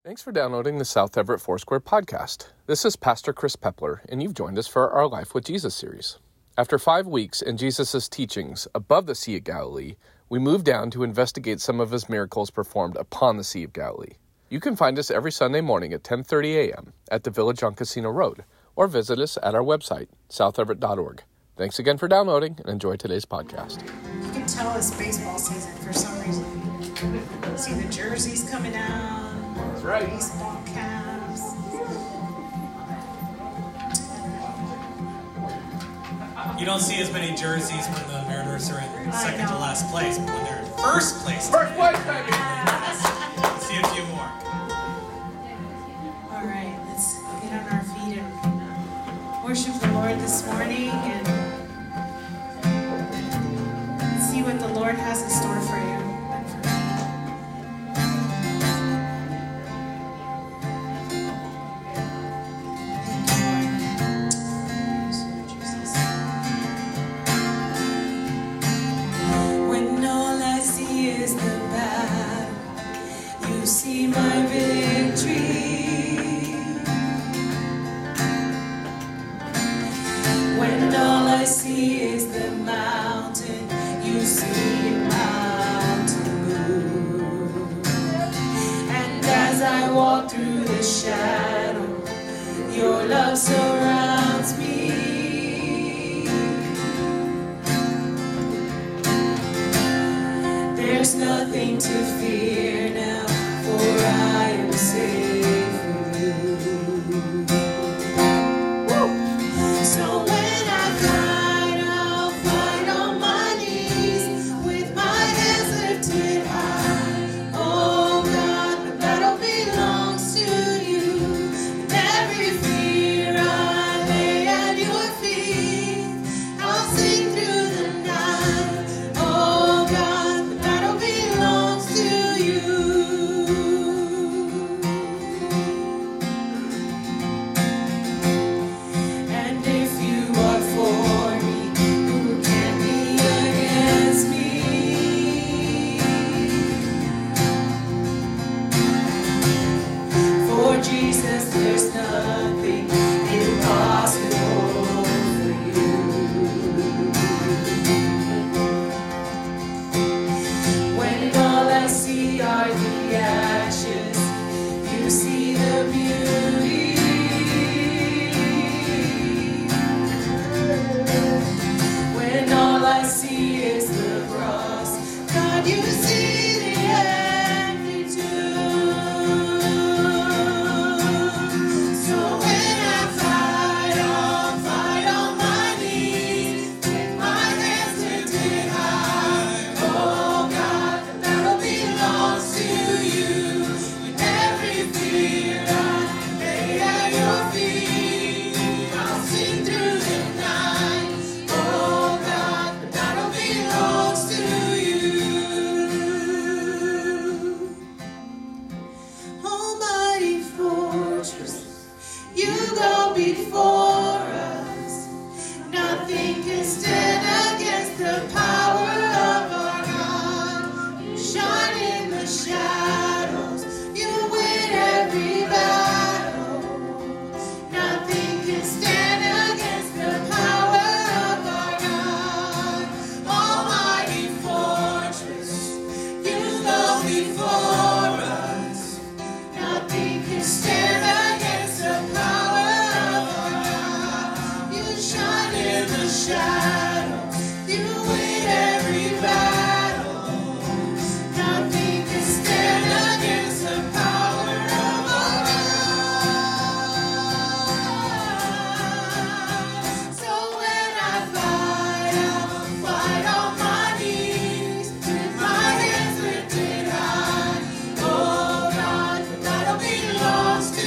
Thanks for downloading the South Everett Foursquare podcast. This is Pastor Chris Pepler, and you've joined us for our Life with Jesus series. After 5 weeks in Jesus' teachings above the Sea of Galilee, we moved down to investigate some of his miracles performed upon the Sea of Galilee. You can find us every Sunday morning at 10:30 a.m. at the Village on Casino Road, or visit us at our website, southeverett.org. Thanks again for downloading, and enjoy today's podcast. You can tell it's baseball season for some reason. See the jerseys coming out. That's right. Baseball caps. You don't see as many jerseys when the Mariners are in second to last place, but when they're in first place, First place, baby! you see a few more. All right, let's get on our feet and worship the Lord this morning and see what the Lord has in store for you. Surrounds me. There's nothing to fear now, for I am safe with you. So when I fight, I'll fight on my knees with my hands lifted high. Oh God, the battle belongs to you. And every fear I lay at your feet. I'll sing through the night. Oh God, the battle belongs to you. And if you are for me, who can be against me? For Jesus, there's nothing impossible for you. When all I see are the ashes, you see the beauty. When all I see is the cross, God, you see the empty tomb. So when I fight, I'll fight on my knees with my hands lifted high. Oh God, the battle belongs to you. With every fear I lay at your feet, I'll sing through the night. Oh God, the battle belongs to you. Almighty fortress, you go before us. Nothing can stand against the power of our God. You shine in the shadows, you win every battle. Nothing can stand against the power of our God. Almighty fortress, you go before us. Nothing can stand against the power of our God. You shine in the shadows, you win every battle. Nothing can stand against the power of our God. So when I fight, I'll fight on my knees with my hands lifted high. Oh God, the battle belongs to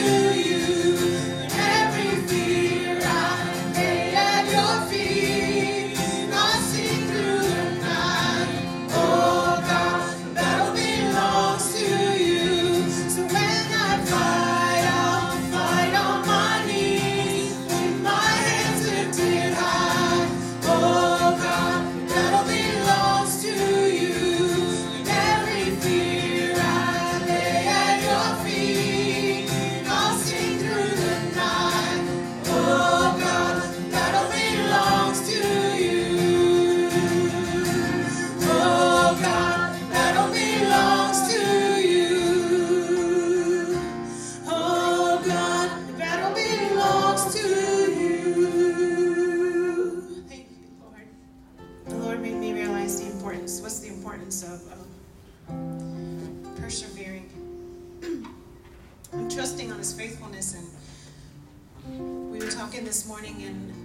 trusting on his faithfulness. And we were talking this morning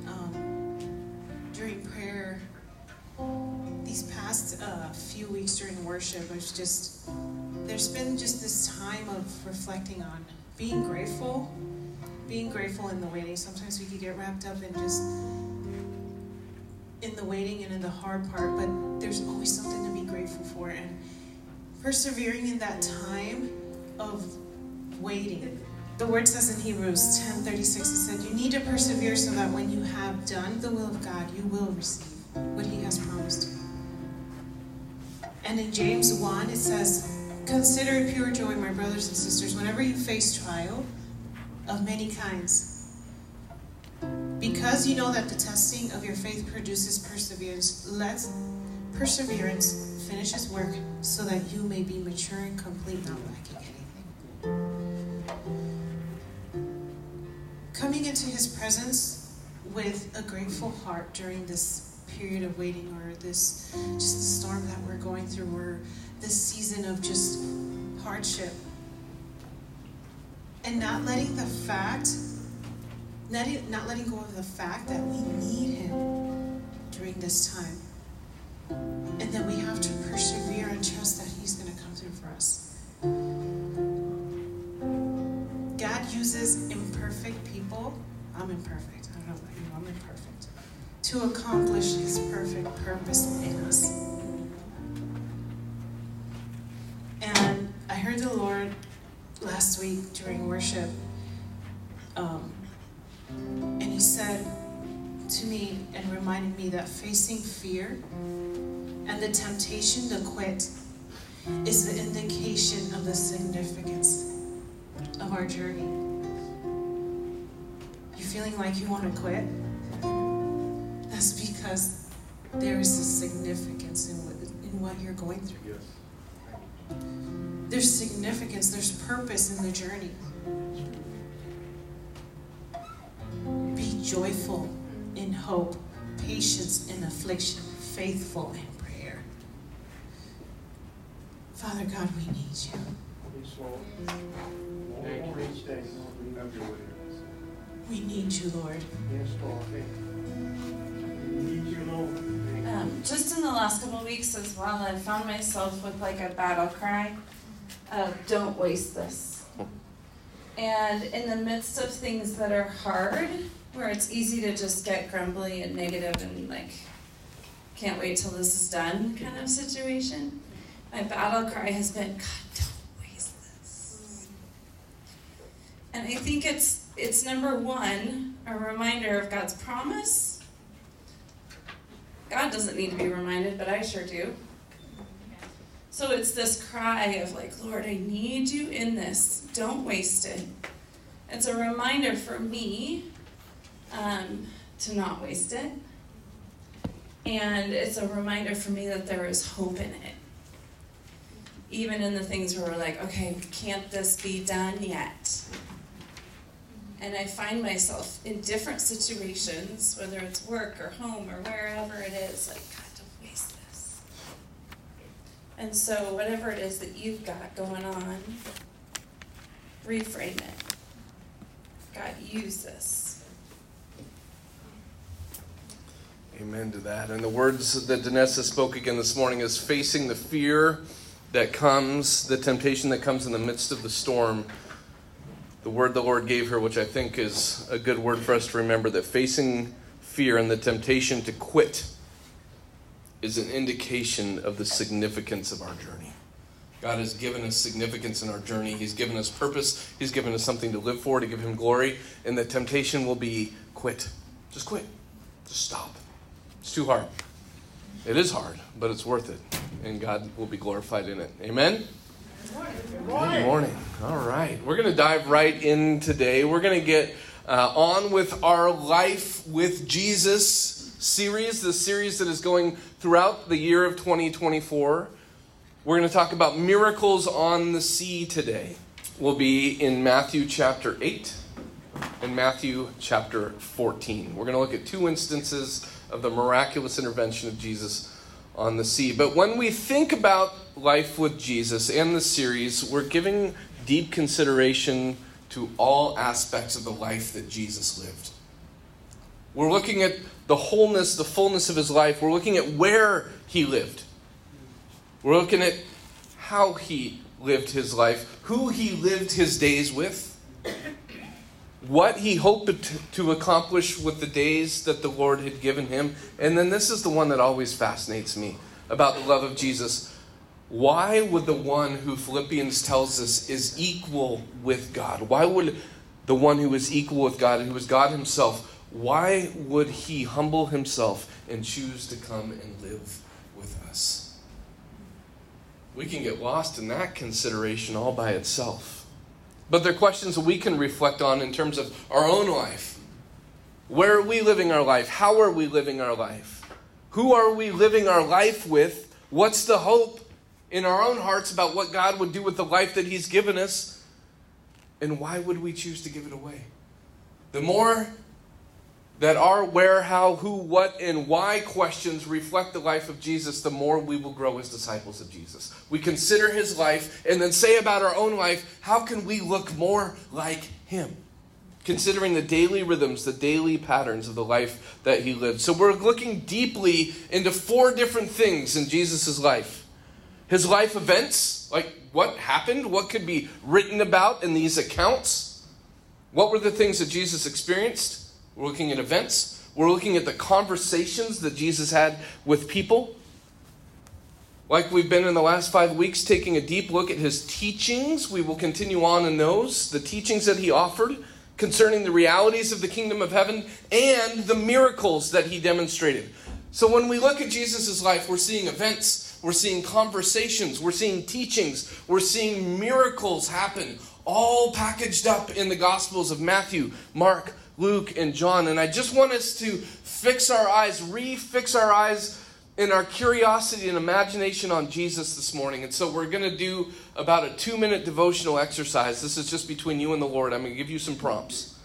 during prayer, these past few weeks during worship, there's been just this time of reflecting on being grateful in the waiting. Sometimes we could get wrapped up in just in the waiting and in the hard part, but there's always something to be grateful for, and persevering in that time of waiting. The word says in Hebrews 10:36, it said, you need to persevere so that when you have done the will of God, you will receive what he has promised you. And in James 1, it says, consider it pure joy, my brothers and sisters, whenever you face trial of many kinds, because you know that the testing of your faith produces perseverance. Let perseverance finish its work so that you may be mature and complete, not lacking anything. Coming into his presence with a grateful heart during this period of waiting, or just the storm that we're going through, or this season of just hardship, and not letting go of the fact that we need him during this time, and that we have to persevere and trust that he's going to come through for us. God uses imperfect people. I'm imperfect. I don't know about you. I'm imperfect. To accomplish his perfect purpose in us. And I heard the Lord last week during worship, and he said to me and reminded me that facing fear and the temptation to quit is the indication of the significance of our journey. You feeling like you want to quit? That's because there is a significance in what you're going through. Yes. There's significance, there's purpose in the journey. Be joyful in hope, patience in affliction, faithful in prayer. Father God, we need you. Yes, Lord. Thank you each day, Lord. We love you with us. We need you, Lord. Yes, Lord. We need you, Lord. Just in the last couple of weeks as well, I found myself with like a battle cry of don't waste this. And in the midst of things that are hard, where it's easy to just get grumbly and negative and like, can't wait till this is done kind of situation, my battle cry has been, God, don't waste this. And I think it's number one, a reminder of God's promise. God doesn't need to be reminded, but I sure do. So it's this cry of like, Lord, I need you in this. Don't waste it. It's a reminder for me to not waste it. And it's a reminder for me that there is hope in it. Even in the things where we're like, okay, can't this be done yet? And I find myself in different situations, whether it's work or home or wherever it is, like, God, don't waste this. And so whatever it is that you've got going on, reframe it. God, use this. Amen to that. And the words that Danessa spoke again this morning is facing the fear that comes, the temptation that comes in the midst of the storm. The word the Lord gave her, which I think is a good word for us to remember, that facing fear and the temptation to quit is an indication of the significance of our journey. God has given us significance in our journey. He's given us purpose. He's given us something to live for, to give him glory. And the temptation will be quit. Just quit. Just stop. It's too hard. It is hard, but it's worth it. And God will be glorified in it. Amen? Good morning. All right. We're going to dive right in today. We're going to get on with our Life with Jesus series, the series that is going throughout the year of 2024. We're going to talk about miracles on the sea today. We'll be in Matthew chapter 8 and Matthew chapter 14. We're going to look at two instances of the miraculous intervention of Jesus on the sea. But when we think about Life with Jesus and the series, we're giving deep consideration to all aspects of the life that Jesus lived. We're looking at the wholeness, the fullness of his life. We're looking at where he lived. We're looking at how he lived his life, who he lived his days with, what he hoped to accomplish with the days that the Lord had given him. And then this is the one that always fascinates me about the love of Jesus. Why would the one who Philippians tells us is equal with God, why would the one who is equal with God, and who is God himself, why would he humble himself and choose to come and live with us? We can get lost in that consideration all by itself. But they're questions that we can reflect on in terms of our own life. Where are we living our life? How are we living our life? Who are we living our life with? What's the hope in our own hearts about what God would do with the life that he's given us? And why would we choose to give it away? The more that our where, how, who, what, and why questions reflect the life of Jesus, the more we will grow as disciples of Jesus. We consider his life and then say about our own life, how can we look more like him? Considering the daily rhythms, the daily patterns of the life that he lived. So we're looking deeply into 4 different things in Jesus' life. His life events, like what happened, what could be written about in these accounts. What were the things that Jesus experienced? We're looking at events. We're looking at the conversations that Jesus had with people. Like we've been in the last 5 weeks, taking a deep look at his teachings. We will continue on in those. The teachings that he offered concerning the realities of the kingdom of heaven and the miracles that he demonstrated. So when we look at Jesus' life, we're seeing events. We're seeing conversations. We're seeing teachings. We're seeing miracles happen, all packaged up in the Gospels of Matthew, Mark, Luke, and John. And I just want us to fix our eyes, refix our eyes in our curiosity and imagination on Jesus this morning. And so we're going to do about a 2-minute devotional exercise. This is just between you and the Lord. I'm going to give you some prompts.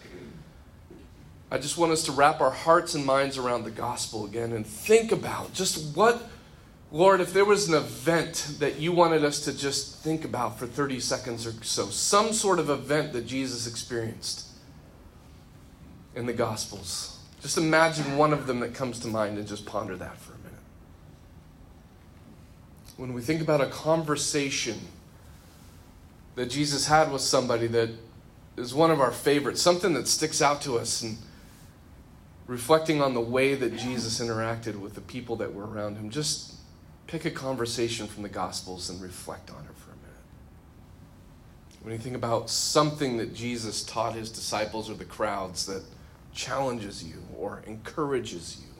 I just want us to wrap our hearts and minds around the gospel again and think about just what, Lord, if there was an event that you wanted us to just think about for 30 seconds or so, some sort of event that Jesus experienced in the Gospels. Just imagine one of them that comes to mind and just ponder that for a minute. When we think about a conversation that Jesus had with somebody that is one of our favorites, something that sticks out to us, and reflecting on the way that Jesus interacted with the people that were around him, just pick a conversation from the Gospels and reflect on it for a minute. When you think about something that Jesus taught his disciples or the crowds that challenges you or encourages you,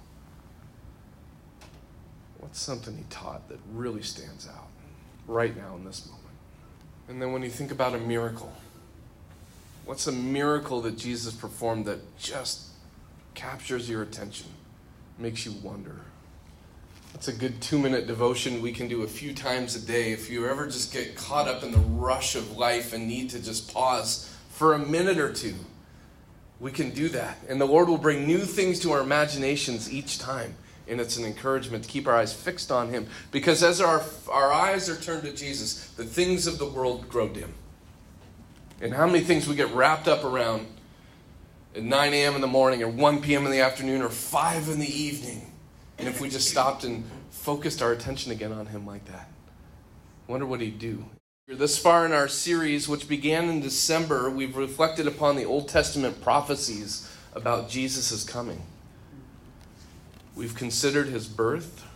what's something he taught that really stands out right now in this moment? And then when you think about a miracle, what's a miracle that Jesus performed that just captures your attention, makes you wonder? That's a good 2-minute devotion we can do a few times a day. If you ever just get caught up in the rush of life and need to just pause for a minute or two, we can do that. And the Lord will bring new things to our imaginations each time. And it's an encouragement to keep our eyes fixed on him. Because as our eyes are turned to Jesus, the things of the world grow dim. And how many things we get wrapped up around at 9 a.m. in the morning or 1 p.m. in the afternoon or 5 in the evening. And if we just stopped and focused our attention again on him like that, I wonder what he'd do. This far in our series, which began in December, we've reflected upon the Old Testament prophecies about Jesus' coming. We've considered his birth.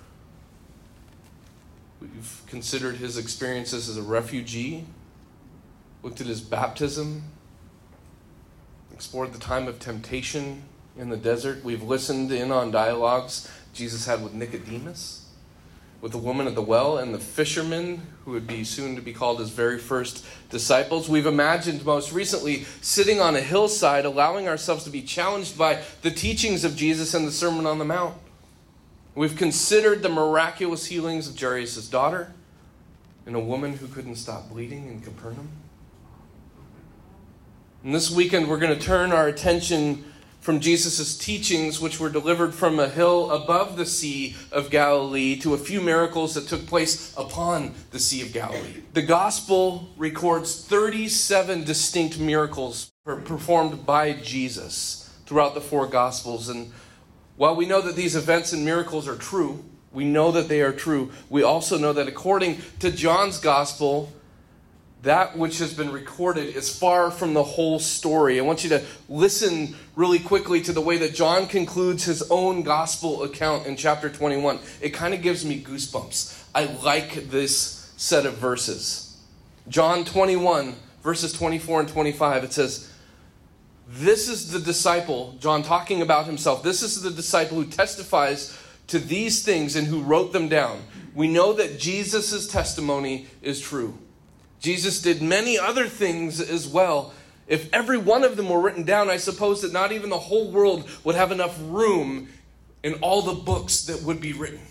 We've considered his experiences as a refugee, looked at his baptism, explored the time of temptation in the desert. We've listened in on dialogues Jesus had with Nicodemus, with the woman at the well, and the fishermen who would be soon to be called his very first disciples. We've imagined most recently sitting on a hillside, allowing ourselves to be challenged by the teachings of Jesus and the Sermon on the Mount. We've considered the miraculous healings of Jairus' daughter and a woman who couldn't stop bleeding in Capernaum. And this weekend we're going to turn our attention from Jesus' teachings, which were delivered from a hill above the Sea of Galilee, to a few miracles that took place upon the Sea of Galilee. The gospel records 37 distinct miracles performed by Jesus throughout the four gospels. And while we know that these events and miracles are true, we know that they are true, we also know that according to John's gospel, that which has been recorded is far from the whole story. I want you to listen really quickly to the way that John concludes his own gospel account in chapter 21. It kind of gives me goosebumps. I like this set of verses. John 21, verses 24 and 25, it says, "This is the disciple," John talking about himself, "this is the disciple who testifies to these things and who wrote them down. We know that Jesus' testimony is true. Jesus did many other things as well. If every one of them were written down, I suppose that not even the whole world would have enough room in all the books that would be written."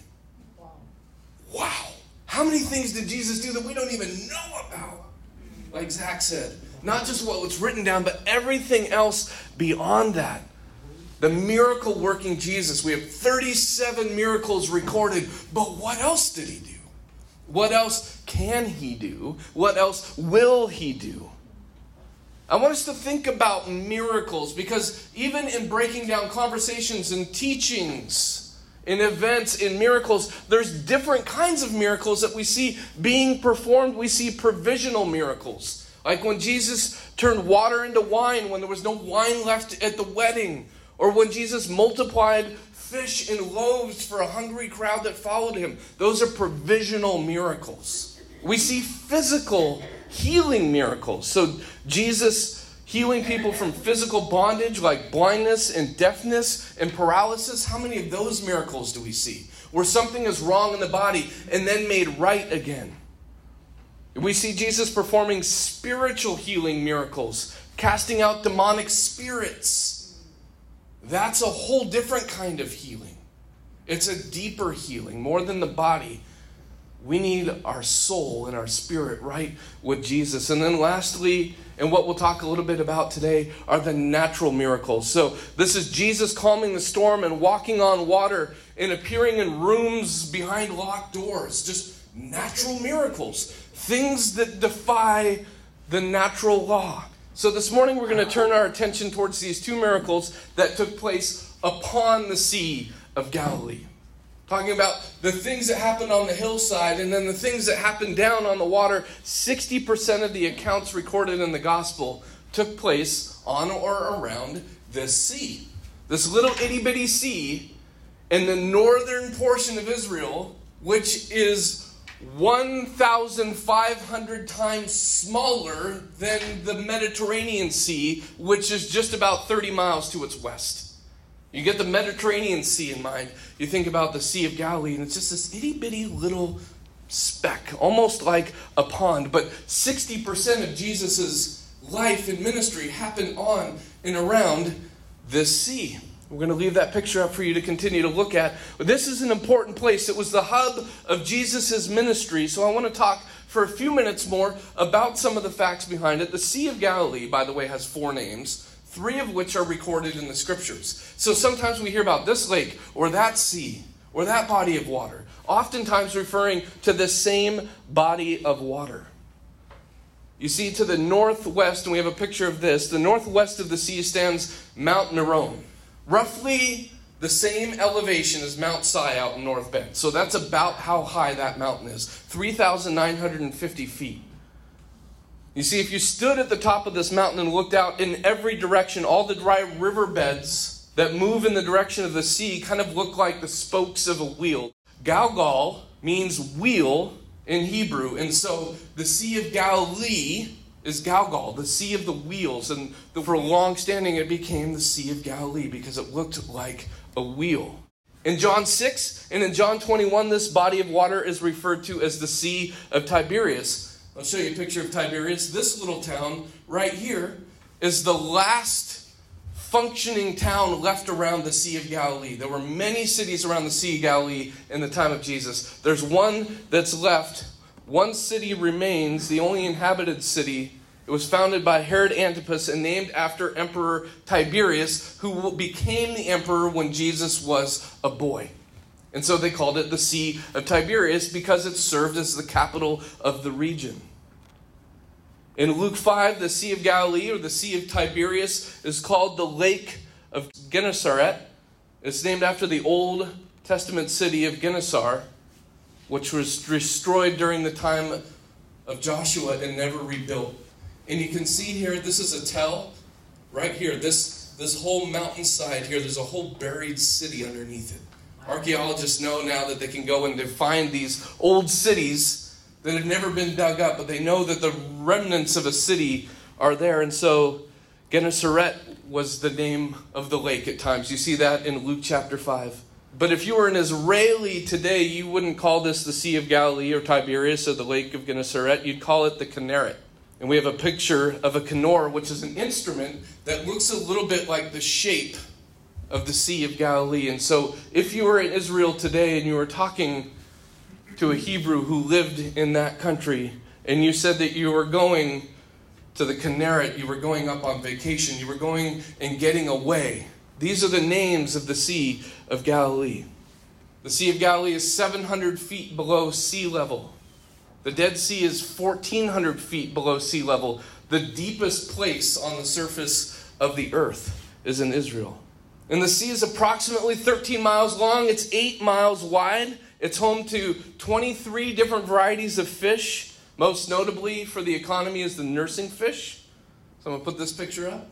Wow. How many things did Jesus do that we don't even know about? Like Zach said, not just what was written down, but everything else beyond that. The miracle working Jesus. We have 37 miracles recorded, but what else did he do? What else can he do? What else will he do? I want us to think about miracles, because even in breaking down conversations and teachings, in events, in miracles, there's different kinds of miracles that we see being performed. We see provisional miracles. Like when Jesus turned water into wine when there was no wine left at the wedding. Or when Jesus multiplied fish and loaves for a hungry crowd that followed him. Those are provisional miracles. We see physical healing miracles. So Jesus healing people from physical bondage like blindness and deafness and paralysis. How many of those miracles do we see? Where something is wrong in the body and then made right again. We see Jesus performing spiritual healing miracles, casting out demonic spirits. That's a whole different kind of healing. It's a deeper healing, more than the body. We need our soul and our spirit right with Jesus. And then lastly, and what we'll talk a little bit about today, are the natural miracles. So this is Jesus calming the storm and walking on water and appearing in rooms behind locked doors. Just natural miracles. Things that defy the natural law. So this morning we're going to turn our attention towards these two miracles that took place upon the Sea of Galilee. Talking about the things that happened on the hillside and then the things that happened down on the water. 60% of the accounts recorded in the gospel took place on or around this sea. This little itty bitty sea in the northern portion of Israel, which is 1,500 times smaller than the Mediterranean Sea, which is just about 30 miles to its west. You get the Mediterranean Sea in mind, you think about the Sea of Galilee, and it's just this itty-bitty little speck, almost like a pond. But 60% of Jesus' life and ministry happened on and around this sea. We're going to leave that picture up for you to continue to look at. But this is an important place. It was the hub of Jesus' ministry. So I want to talk for a few minutes more about some of the facts behind it. The Sea of Galilee, by the way, has 4 names, 3 of which are recorded in the scriptures. So sometimes we hear about this lake or that sea or that body of water, oftentimes referring to the same body of water. You see, to the northwest, and we have a picture of this, the northwest of the sea stands Mount Meron. Roughly the same elevation as Mount Si out in North Bend. So that's about how high that mountain is. 3,950 feet. You see, if you stood at the top of this mountain and looked out in every direction, all the dry riverbeds that move in the direction of the sea kind of look like the spokes of a wheel. Galgal means wheel in Hebrew. And so the Sea of Galilee is Galgal, the Sea of the Wheels. And for long standing, it became the Sea of Galilee because it looked like a wheel. In John 6 and in John 21, this body of water is referred to as the Sea of Tiberias. I'll show you a picture of Tiberias. This little town right here is the last functioning town left around the Sea of Galilee. There were many cities around the Sea of Galilee in the time of Jesus. There's one that's left. One city remains, the only inhabited city, It was founded by Herod Antipas and named after Emperor Tiberius, who became the emperor when Jesus was a boy. And so they called it the Sea of Tiberias because it served as the capital of the region. In Luke 5, the Sea of Galilee, or the Sea of Tiberias, is called the Lake of Gennesaret. It's named after the Old Testament city of Gennesaret, which was destroyed during the time of Joshua and never rebuilt. And you can see here, this is a tell right here. This whole mountainside here, there's a whole buried city underneath it. Archaeologists know now that they can go and they find these old cities that have never been dug up, but they know that the remnants of a city are there. And so Gennesaret was the name of the lake at times. You see that in Luke chapter 5. But if you were an Israeli today, you wouldn't call this the Sea of Galilee or Tiberias or the Lake of Gennesaret. You'd call it the Kinneret. And we have a picture of a kinnor, which is an instrument that looks a little bit like the shape of the Sea of Galilee. And so if you were in Israel today and you were talking to a Hebrew who lived in that country, and you said that you were going to the Kinneret, you were going up on vacation, you were going and getting away. These are the names of the Sea of Galilee. The Sea of Galilee is 700 feet below sea level. The Dead Sea is 1,400 feet below sea level. The deepest place on the surface of the earth is in Israel. And the sea is approximately 13 miles long. It's 8 miles wide. It's home to 23 different varieties of fish. Most notably for the economy is the nursing fish. So I'm going to put this picture up.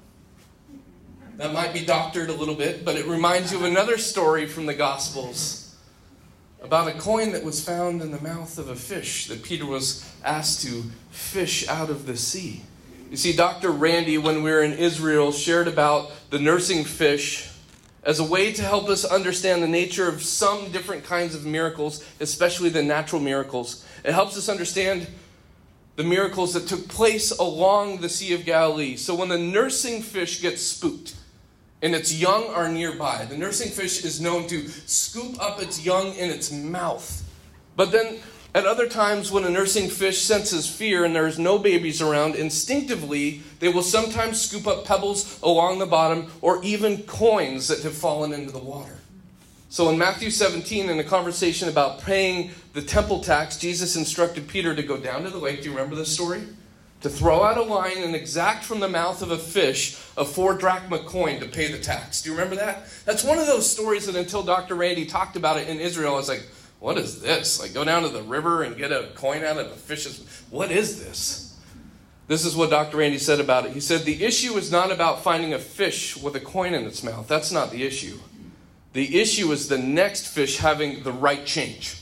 That might be doctored a little bit, but it reminds you of another story from the Gospels about a coin that was found in the mouth of a fish that Peter was asked to fish out of the sea. You see, Dr. Randy, when we were in Israel, shared about the nursing fish as a way to help us understand the nature of some different kinds of miracles, especially the natural miracles. It helps us understand the miracles that took place along the Sea of Galilee. So when the nursing fish gets spooked, and its young are nearby, the nursing fish is known to scoop up its young in its mouth. But then at other times when a nursing fish senses fear and there's no babies around, instinctively they will sometimes scoop up pebbles along the bottom or even coins that have fallen into the water. So in Matthew 17, in a conversation about paying the temple tax, Jesus instructed Peter to go down to the lake. Do you remember this story? To throw out a line and exact from the mouth of a fish a 4 drachma coin to pay the tax. Do you remember that? That's one of those stories that until Dr. Randy talked about it in Israel, I was like, what is this? Like go down to the river and get a coin out of a fish's... What is this? This is what Dr. Randy said about it. He said, the issue is not about finding a fish with a coin in its mouth. That's not the issue. The issue is the next fish having the right change.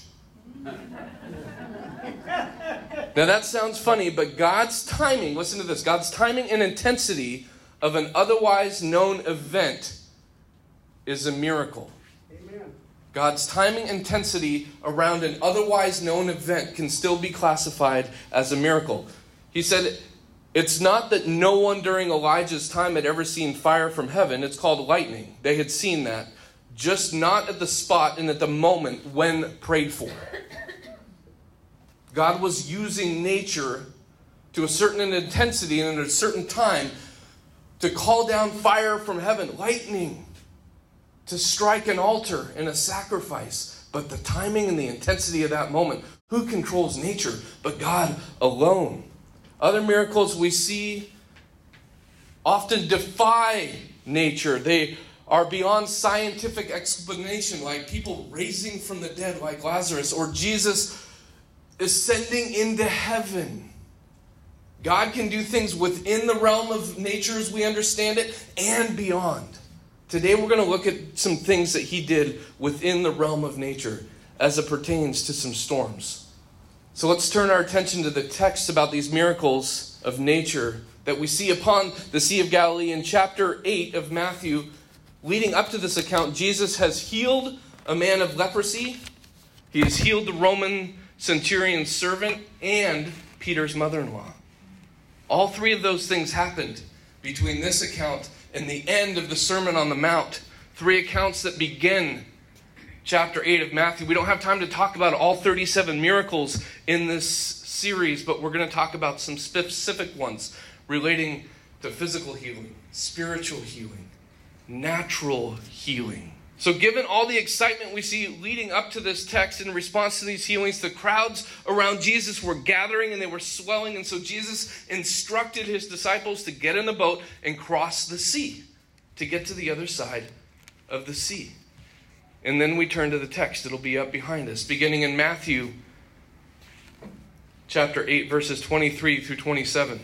Now that sounds funny, but God's timing, listen to this, God's timing and intensity of an otherwise known event is a miracle. Amen. God's timing and intensity around an otherwise known event can still be classified as a miracle. He said, it's not that no one during Elijah's time had ever seen fire from heaven. It's called lightning. They had seen that, just not at the spot and at the moment when prayed for. God was using nature to a certain intensity and at a certain time to call down fire from heaven, lightning, to strike an altar and a sacrifice. But the timing and the intensity of that moment, who controls nature but God alone? Other miracles we see often defy nature. They are beyond scientific explanation, like people raising from the dead like Lazarus, or Jesus ascending into heaven. God can do things within the realm of nature as we understand it and beyond. Today we're going to look at some things that he did within the realm of nature as it pertains to some storms. So let's turn our attention to the text about these miracles of nature that we see upon the Sea of Galilee in chapter 8 of Matthew. Leading up to this account, Jesus has healed a man of leprosy. He has healed the Roman centurion's servant and Peter's mother-in-law. All 3 of those things happened between this account and the end of the Sermon on the Mount. 3 accounts that begin chapter 8 of Matthew. We don't have time to talk about all 37 miracles in this series, but we're going to talk about some specific ones relating to physical healing, spiritual healing, natural healing. So given all the excitement we see leading up to this text in response to these healings, the crowds around Jesus were gathering and they were swelling. And so Jesus instructed his disciples to get in the boat and cross the sea to get to the other side of the sea. And then we turn to the text. It'll be up behind us, beginning in Matthew chapter 8, verses 23 through 27.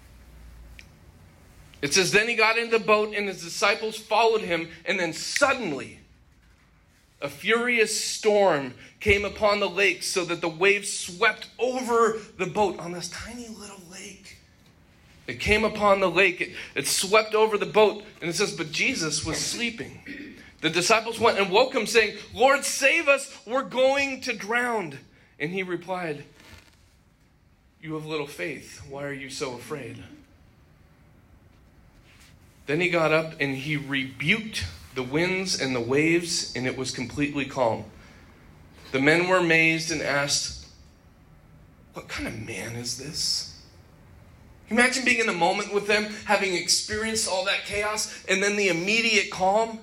It says, "Then he got into the boat and his disciples followed him, and then suddenly a furious storm came upon the lake so that the waves swept over the boat." On this tiny little lake. It came upon the lake. It swept over the boat. And it says, but Jesus was sleeping. The disciples went and woke him, saying, "Lord, save us, we're going to drown." And he replied, "You have little faith. Why are you so afraid?" Then he got up and he rebuked the winds and the waves, and it was completely calm. The men were amazed and asked, "What kind of man is this?" Imagine being in the moment with them, having experienced all that chaos, and then the immediate calm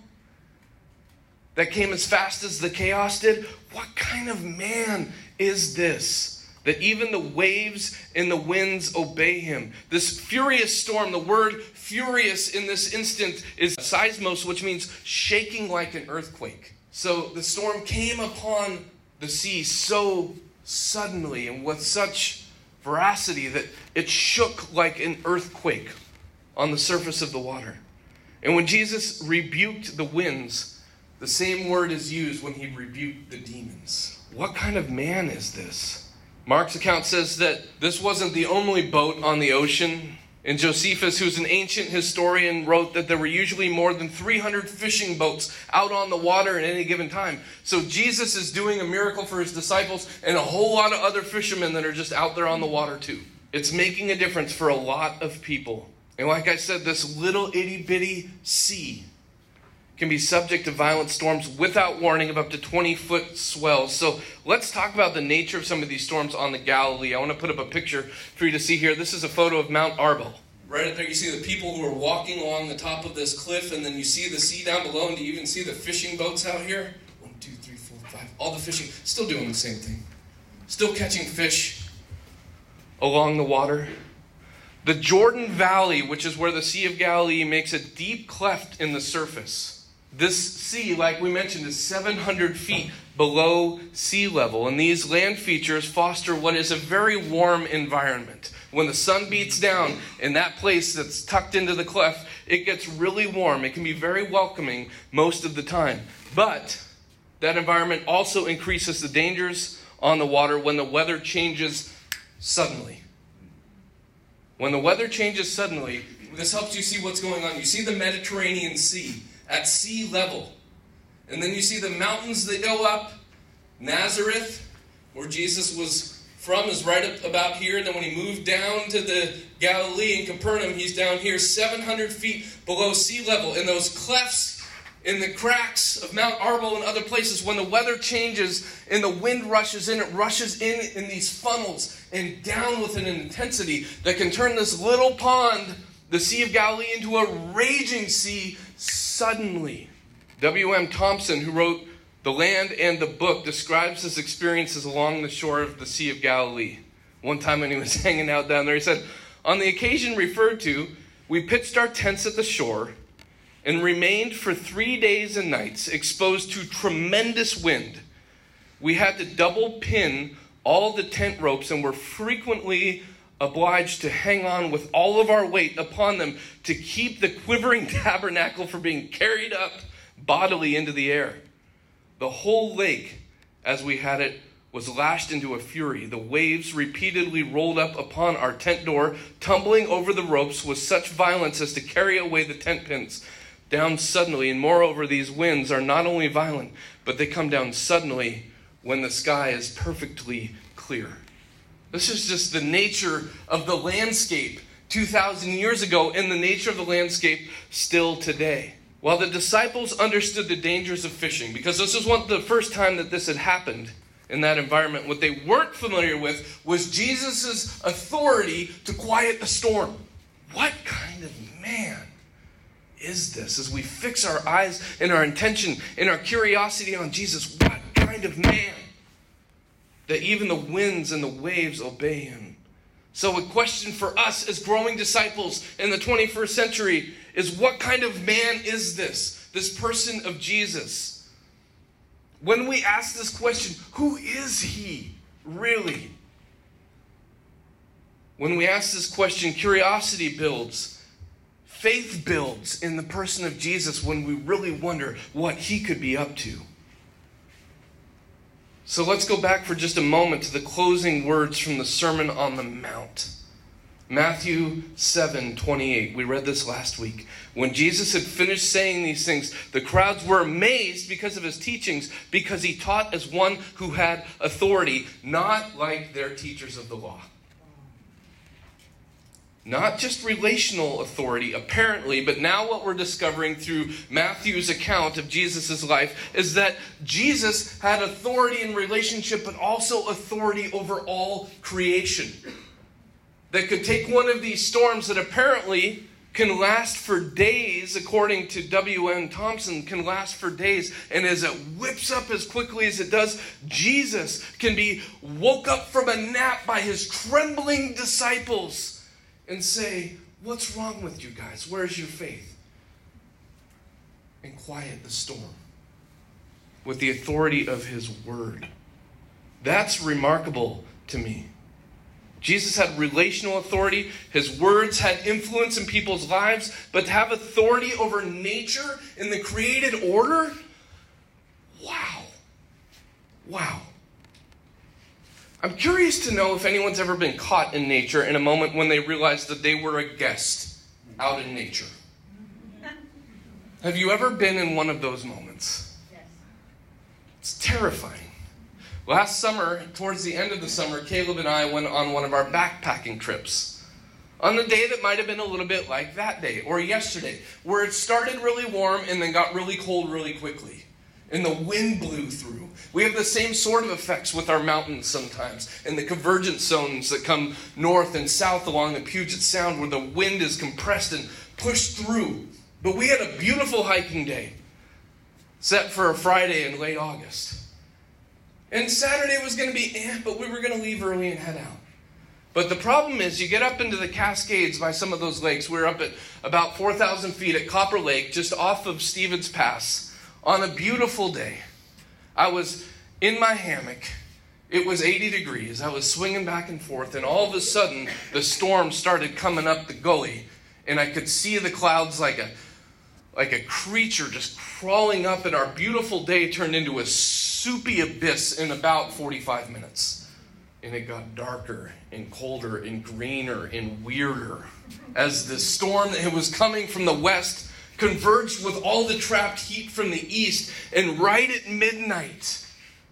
that came as fast as the chaos did. What kind of man is this, that even the waves and the winds obey him? This furious storm, the word furious in this instant is seismos, which means shaking like an earthquake. So the storm came upon the sea so suddenly and with such veracity that it shook like an earthquake on the surface of the water. And when Jesus rebuked the winds, the same word is used when he rebuked the demons. What kind of man is this? Mark's account says that this wasn't the only boat on the ocean. And Josephus, who's an ancient historian, wrote that there were usually more than 300 fishing boats out on the water at any given time. So Jesus is doing a miracle for his disciples and a whole lot of other fishermen that are just out there on the water too. It's making a difference for a lot of people. And like I said, this little itty-bitty sea can be subject to violent storms without warning of up to 20-foot swells. So let's talk about the nature of some of these storms on the Galilee. I want to put up a picture for you to see here. This is a photo of Mount Arbel. Right up there you see the people who are walking along the top of this cliff, and then you see the sea down below, and do you even see the fishing boats out here? 1, 2, 3, 4, 5. All the fishing, still doing the same thing. Still catching fish along the water. The Jordan Valley, which is where the Sea of Galilee makes a deep cleft in the surface. This sea, like we mentioned, is 700 feet below sea level. And these land features foster what is a very warm environment. When the sun beats down in that place that's tucked into the cleft, it gets really warm. It can be very welcoming most of the time. But that environment also increases the dangers on the water when the weather changes suddenly. When the weather changes suddenly, this helps you see what's going on. You see the Mediterranean Sea at sea level. And then you see the mountains that go up. Nazareth, where Jesus was from, is right up about here. And then when he moved down to the Galilee in Capernaum, he's down here 700 feet below sea level. In those clefts, in the cracks of Mount Arbel and other places, when the weather changes and the wind rushes in, it rushes in these funnels and down with an intensity that can turn this little pond, the Sea of Galilee, into a raging sea suddenly. W.M. Thompson, who wrote The Land and the Book, describes his experiences along the shore of the Sea of Galilee. One time when he was hanging out down there, he said, "On the occasion referred to, we pitched our tents at the shore and remained for 3 days and nights exposed to tremendous wind. We had to double pin all the tent ropes and were frequently obliged to hang on with all of our weight upon them to keep the quivering tabernacle from being carried up bodily into the air. The whole lake, as we had it, was lashed into a fury. The waves repeatedly rolled up upon our tent door, tumbling over the ropes with such violence as to carry away the tent pins down suddenly. And moreover, these winds are not only violent, but they come down suddenly when the sky is perfectly clear." This is just the nature of the landscape 2,000 years ago and the nature of the landscape still today. While the disciples understood the dangers of fishing, because this was the first time that this had happened in that environment, what they weren't familiar with was Jesus' authority to quiet the storm. what kind of man is this? As we fix our eyes and our intention and our curiosity on Jesus, what kind of man that even the winds and the waves obey him? So a question for us as growing disciples in the 21st century is, what kind of man is this person of Jesus? When we ask this question, who is he really? When we ask this question, curiosity builds. Faith builds in the person of Jesus when we really wonder what he could be up to. So let's go back for just a moment to the closing words from the Sermon on the Mount. Matthew 7:28. We read this last week. When Jesus had finished saying these things, the crowds were amazed because of his teachings, because he taught as one who had authority, not like their teachers of the law. Not just relational authority, apparently, but now what we're discovering through Matthew's account of Jesus' life is that Jesus had authority in relationship, but also authority over all creation. That could take one of these storms that apparently can last for days, according to W.N. Thompson, can last for days. And as it whips up as quickly as it does, Jesus can be woke up from a nap by his trembling disciples and say, what's wrong with you guys? Where's your faith? And quiet the storm with the authority of his word. That's remarkable to me. Jesus had relational authority. His words had influence in people's lives. But to have authority over nature in the created order? Wow. Wow. I'm curious to know if anyone's ever been caught in nature in a moment when they realized that they were a guest out in nature. Have you ever been in one of those moments? Yes. It's terrifying. Last summer, towards the end of the summer, Caleb and I went on one of our backpacking trips. On a day that might have been a little bit like that day or yesterday, where it started really warm and then got really cold really quickly. And the wind blew through. We have the same sort of effects with our mountains sometimes, and the convergence zones that come north and south along the Puget Sound, where the wind is compressed and pushed through. But we had a beautiful hiking day set for a Friday in late August. And Saturday was going to be but we were going to leave early and head out. But the problem is, you get up into the Cascades by some of those lakes. We were up at about 4,000 feet at Copper Lake, just off of Stevens Pass, on a beautiful day. I was in my hammock. It was 80 degrees. I was swinging back and forth, and all of a sudden, the storm started coming up the gully, and I could see the clouds like a creature just crawling up, and our beautiful day turned into a soupy abyss in about 45 minutes. And it got darker and colder and greener and weirder as the storm that was coming from the west converged with all the trapped heat from the east. And right at midnight,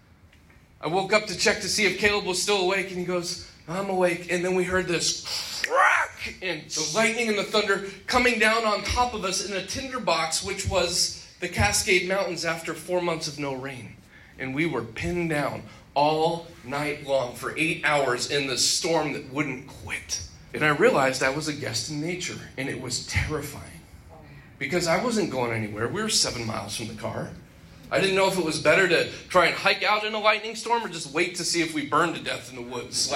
I woke up to check to see if Caleb was still awake, and he goes, I'm awake. And then we heard this crack and the lightning and the thunder coming down on top of us in a tinderbox, which was the Cascade Mountains after 4 months of no rain. And we were pinned down all night long for 8 hours in the storm that wouldn't quit. And I realized I was a guest in nature, and it was terrifying. Because I wasn't going anywhere. We were 7 miles from the car. I didn't know if it was better to try and hike out in a lightning storm or just wait to see if we burned to death in the woods.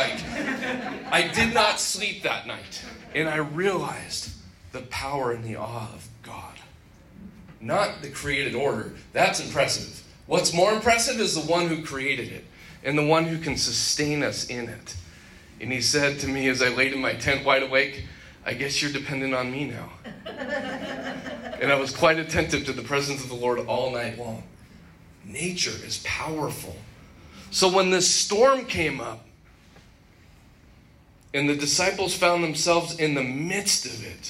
I did not sleep that night. And I realized the power and the awe of God. Not the created order. That's impressive. What's more impressive is the one who created it and the one who can sustain us in it. And he said to me as I laid in my tent wide awake, I guess you're dependent on me now. And I was quite attentive to the presence of the Lord all night long. Nature is powerful. So when this storm came up, and the disciples found themselves in the midst of it,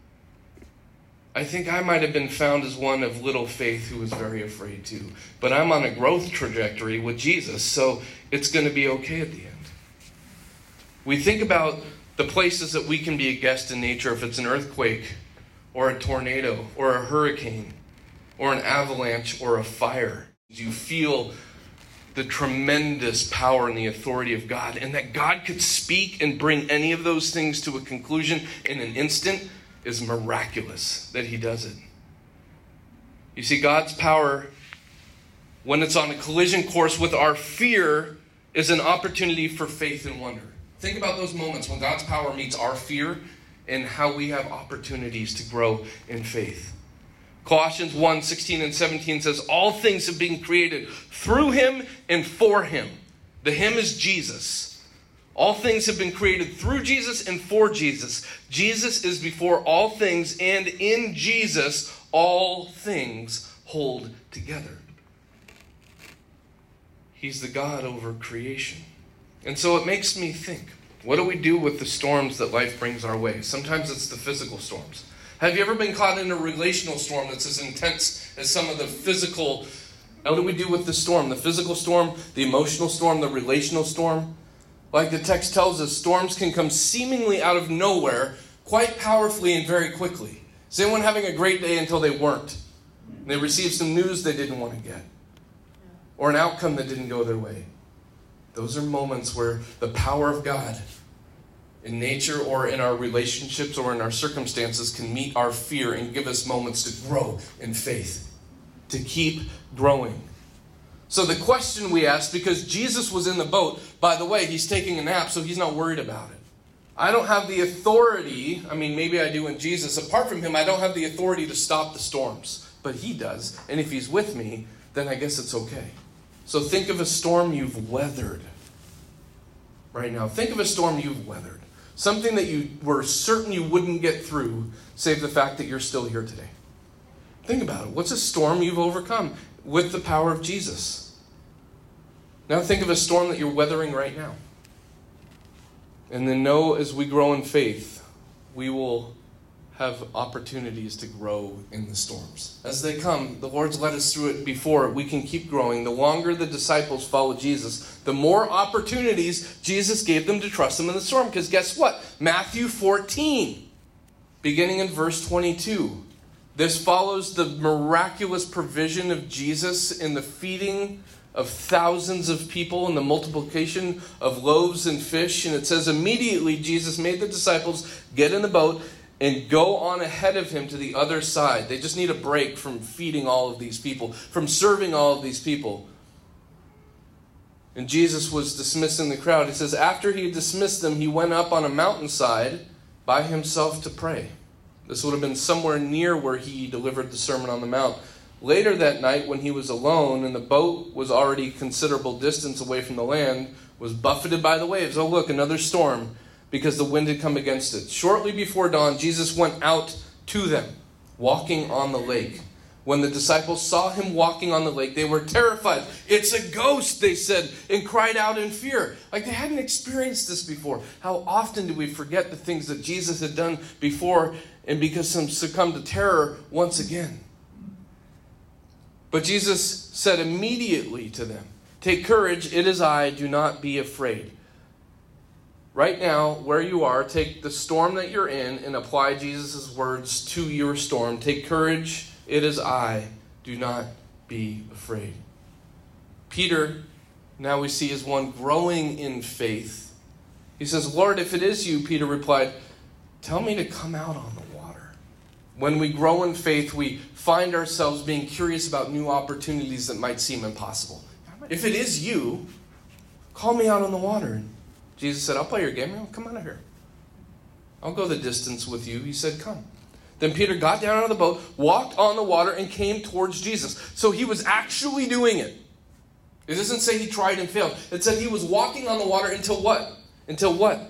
I think I might have been found as one of little faith who was very afraid too. But I'm on a growth trajectory with Jesus, so it's going to be okay at the end. We think about the places that we can be a guest in nature, if it's an earthquake, or a tornado, or a hurricane, or an avalanche, or a fire. You feel the tremendous power and the authority of God, and that God could speak and bring any of those things to a conclusion in an instant is miraculous that he does it. You see, God's power, when it's on a collision course with our fear, is an opportunity for faith and wonder. Think about those moments when God's power meets our fear and how we have opportunities to grow in faith. Colossians 1:16 and 17 says, all things have been created through him and for him. The him is Jesus. All things have been created through Jesus and for Jesus. Jesus is before all things, and in Jesus all things hold together. He's the God over creation. And so it makes me think, what do we do with the storms that life brings our way? Sometimes it's the physical storms. Have you ever been caught in a relational storm that's as intense as some of the physical? What do we do with the storm? The physical storm, the emotional storm, the relational storm? Like the text tells us, storms can come seemingly out of nowhere, quite powerfully and very quickly. Is anyone having a great day until they weren't? They received some news they didn't want to get, or an outcome that didn't go their way. Those are moments where the power of God in nature or in our relationships or in our circumstances can meet our fear and give us moments to grow in faith, to keep growing. So the question we ask, because Jesus was in the boat, by the way, he's taking a nap, so he's not worried about it. I don't have the authority, maybe I do in Jesus. Apart from him, I don't have the authority to stop the storms, but he does. And if he's with me, then I guess it's okay. So think of a storm you've weathered right now. Think of a storm you've weathered. Something that you were certain you wouldn't get through, save the fact that you're still here today. Think about it. What's a storm you've overcome with the power of Jesus? Now think of a storm that you're weathering right now. And then know as we grow in faith, we will have opportunities to grow in the storms. As they come, the Lord's led us through it before. We can keep growing. The longer the disciples followed Jesus, the more opportunities Jesus gave them to trust him in the storm. Because guess what? Matthew 14, beginning in verse 22. This follows the miraculous provision of Jesus in the feeding of thousands of people and the multiplication of loaves and fish. And it says, immediately Jesus made the disciples get in the boat and go on ahead of him to the other side. They just need a break from feeding all of these people, from serving all of these people. And Jesus was dismissing the crowd. He says, after he had dismissed them, he went up on a mountainside by himself to pray. This would have been somewhere near where he delivered the Sermon on the Mount. Later that night, when he was alone and the boat was already considerable distance away from the land, was buffeted by the waves. Oh, look, another storm, because the wind had come against it. Shortly before dawn, Jesus went out to them, walking on the lake. When the disciples saw him walking on the lake, they were terrified. It's a ghost, they said, and cried out in fear. Like they hadn't experienced this before. How often do we forget the things that Jesus had done before and because some succumb to terror once again? But Jesus said immediately to them, take courage, it is I, do not be afraid. Right now, where you are, take the storm that you're in and apply Jesus' words to your storm. Take courage, it is I, do not be afraid. Peter, now we see, is one growing in faith. He says, Lord, if it is you, Peter replied, tell me to come out on the water. When we grow in faith, we find ourselves being curious about new opportunities that might seem impossible. If it is you, call me out on the water. Jesus said, I'll play your game. Come on out here. I'll go the distance with you. He said, come. Then Peter got down out of the boat, walked on the water, and came towards Jesus. So he was actually doing it. It doesn't say he tried and failed. It said he was walking on the water until what? Until what?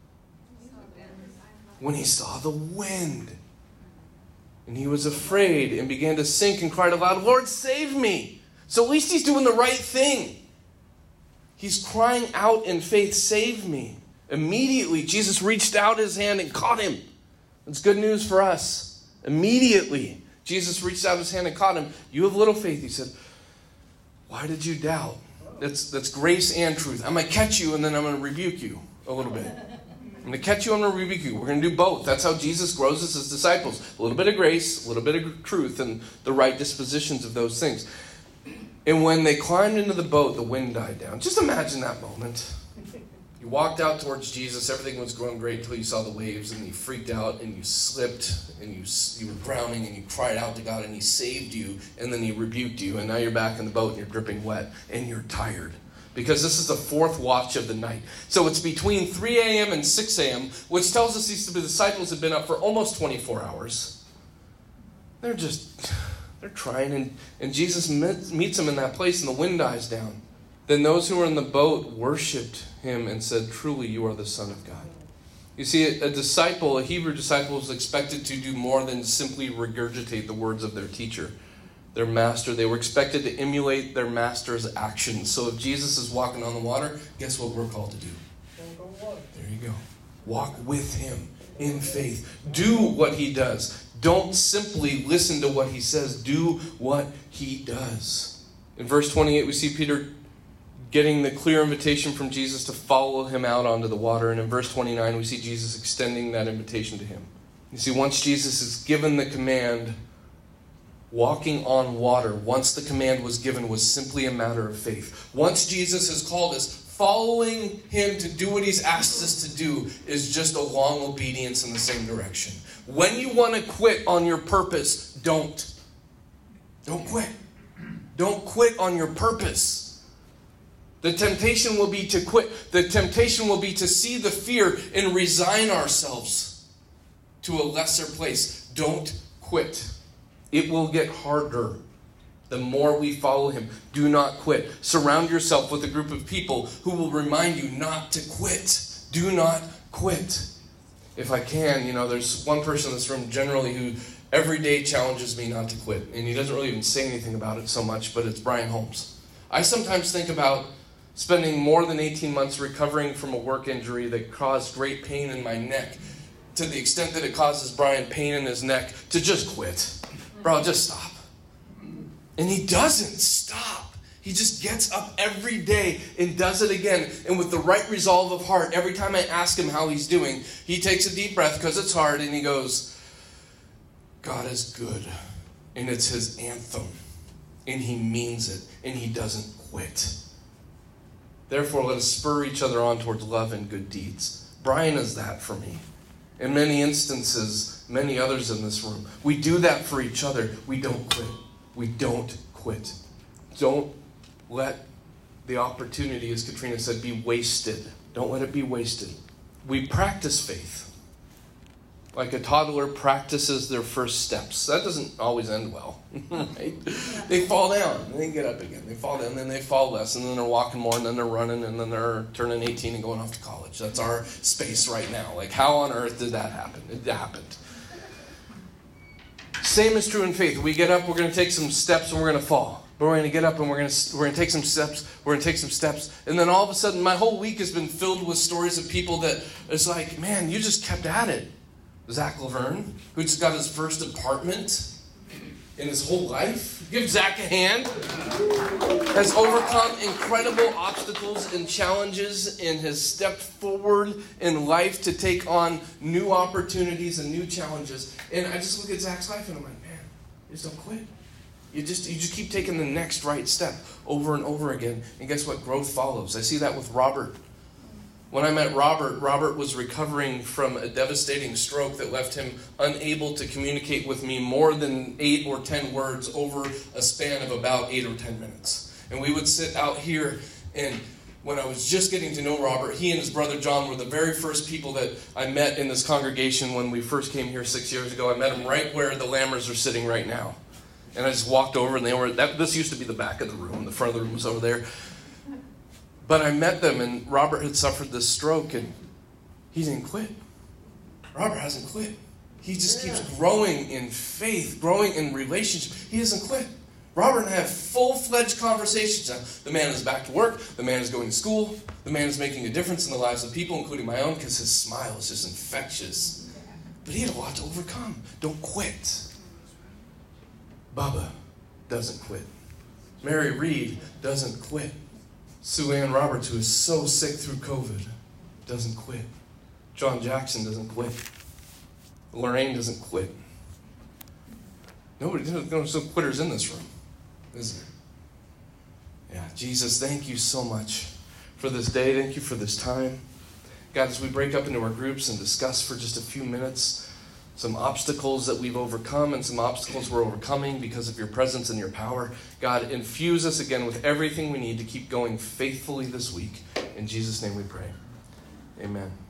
When he saw the wind. And he was afraid and began to sink and cried aloud, Lord, save me. So at least he's doing the right thing. He's crying out in faith, save me. Immediately, Jesus reached out his hand and caught him. That's good news for us. Immediately, Jesus reached out his hand and caught him. You have little faith, he said. Why did you doubt? That's grace and truth. I'm going to catch you and then I'm going to rebuke you a little bit. I'm going to catch you and I'm going to rebuke you. We're going to do both. That's how Jesus grows us as disciples. A little bit of grace, a little bit of truth, and the right dispositions of those things. And when they climbed into the boat, the wind died down. Just imagine that moment. You walked out towards Jesus, everything was going great until you saw the waves, and you freaked out, and you slipped, and you were drowning, and you cried out to God, and He saved you, and then He rebuked you, and now you're back in the boat, and you're dripping wet, and you're tired. Because this is the fourth watch of the night. So it's between 3 a.m. and 6 a.m., which tells us these disciples have been up for almost 24 hours. They're trying, and Jesus meets them in that place, and the wind dies down. Then those who were in the boat worshipped Him and said, "Truly, you are the Son of God." You see, a Hebrew disciple, was expected to do more than simply regurgitate the words of their teacher, their master. They were expected to emulate their master's actions. So if Jesus is walking on the water, guess what we're called to do? There you go. Walk with Him in faith. Do what He does. Don't simply listen to what He says. Do what He does. In verse 28, we see Peter getting the clear invitation from Jesus to follow Him out onto the water. And in verse 29, we see Jesus extending that invitation to him. You see, once Jesus is given the command, walking on water, once the command was given, was simply a matter of faith. Once Jesus has called us, following Him to do what He's asked us to do is just a long obedience in the same direction. When you want to quit on your purpose, don't. Don't quit. Don't quit on your purpose. The temptation will be to quit. The temptation will be to see the fear and resign ourselves to a lesser place. Don't quit. It will get harder the more we follow Him. Do not quit. Surround yourself with a group of people who will remind you not to quit. Do not quit. If I can, there's one person in this room generally who every day challenges me not to quit. And he doesn't really even say anything about it so much, but it's Brian Holmes. I sometimes think about spending more than 18 months recovering from a work injury that caused great pain in my neck, to the extent that it causes Brian pain in his neck, to just quit. Bro, just stop. And he doesn't stop. He just gets up every day and does it again. And with the right resolve of heart, every time I ask him how he's doing, he takes a deep breath because it's hard, and he goes, "God is good." And it's his anthem. And he means it. And he doesn't quit. Therefore, let us spur each other on towards love and good deeds. Brian is that for me. In many instances, many others in this room, we do that for each other. We don't quit. We don't quit. Don't let the opportunity, as Katrina said, be wasted. Don't let it be wasted. We practice faith. Like a toddler practices their first steps. That doesn't always end well. Right? They fall down, and they get up again. They fall down, and then they fall less, and then they're walking more, and then they're running, and then they're turning 18 and going off to college. That's our space right now. Like, how on earth did that happen? It happened. Same is true in faith. We get up, we're going to take some steps, and we're going to fall. But we're going to get up, and we're going to take some steps. We're going to take some steps. And then all of a sudden, my whole week has been filled with stories of people that it's like, man, you just kept at it. Zach Laverne, who just got his first apartment in his whole life. Give Zach a hand. Has overcome incredible obstacles and challenges and has stepped forward in life to take on new opportunities and new challenges. And I just look at Zach's life and I'm like, man, just don't quit. You just keep taking the next right step over and over again. And guess what? Growth follows. I see that with Robert. When I met Robert, Robert was recovering from a devastating stroke that left him unable to communicate with me more than 8 or 10 words over a span of about 8 or 10 minutes. And we would sit out here, and when I was just getting to know Robert, he and his brother John were the very first people that I met in this congregation when we first came here 6 years ago. I met them right where the Lammers are sitting right now. And I just walked over, and this used to be the back of the room. The front of the room was over there. But I met them, and Robert had suffered this stroke, and he didn't quit. Robert hasn't quit. He just keeps growing in faith, growing in relationship. He doesn't quit. Robert and I have full-fledged conversations now. The man is back to work. The man is going to school. The man is making a difference in the lives of people, including my own, because his smile is just infectious. But he had a lot to overcome. Don't quit. Bubba doesn't quit. Mary Reed doesn't quit. Sue Ann Roberts, who is so sick through COVID, doesn't quit. John Jackson doesn't quit. Lorraine doesn't quit. There's no quitters in this room, is there? Jesus, thank you so much for this day. Thank you for this time. God, as we break up into our groups and discuss for just a few minutes some obstacles that we've overcome and some obstacles we're overcoming because of your presence and your power, God, infuse us again with everything we need to keep going faithfully this week. In Jesus' name we pray. Amen.